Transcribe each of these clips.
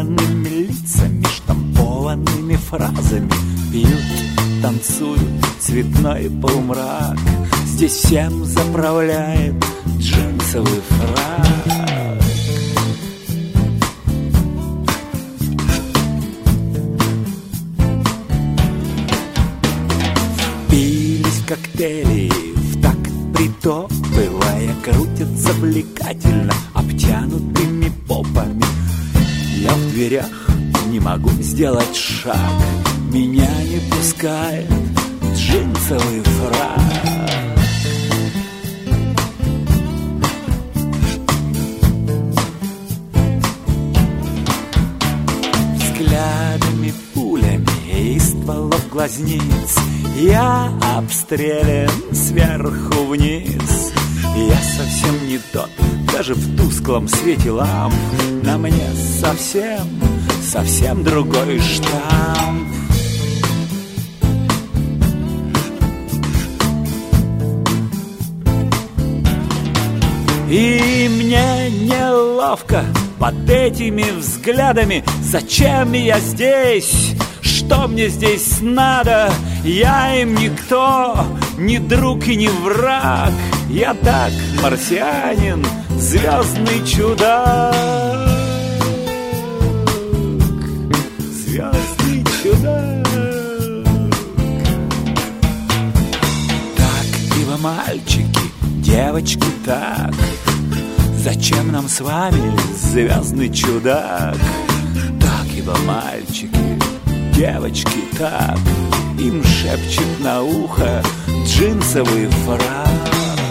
наигранными лицами, штампованными фразами пьют, танцуют цветной полумрак. Здесь всем заправляет джинсовый фрак. Пились коктейли в такт притопывая, крутят завлекательно обтянутыми попами. Я в дверях не могу сделать шаг, меня не пускает джинсовый фрак. Взглядами, пулями из стволов глазниц я обстрелян сверху вниз. Я совсем не тот, даже в тусклом свете ламп. На мне совсем другой штамп. И мне неловко под этими взглядами. Зачем я здесь? Что мне здесь надо? Я им никто, ни друг и ни враг. Я так, марсианин, звездный чудак. Звездный чудак. Так и вы, мальчики, девочки, так. Зачем нам с вами звездный чудак? Так и вы, мальчики, девочки, так. Им шепчет на ухо джинсовый фрак.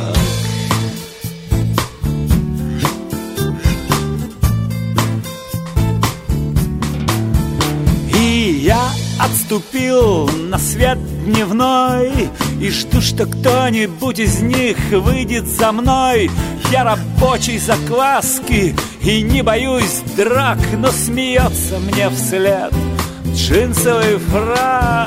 И я отступил на свет дневной и жду, что кто-нибудь из них выйдет за мной. Я рабочий закваски и не боюсь драк, но смеется мне вслед джинсовый фрак.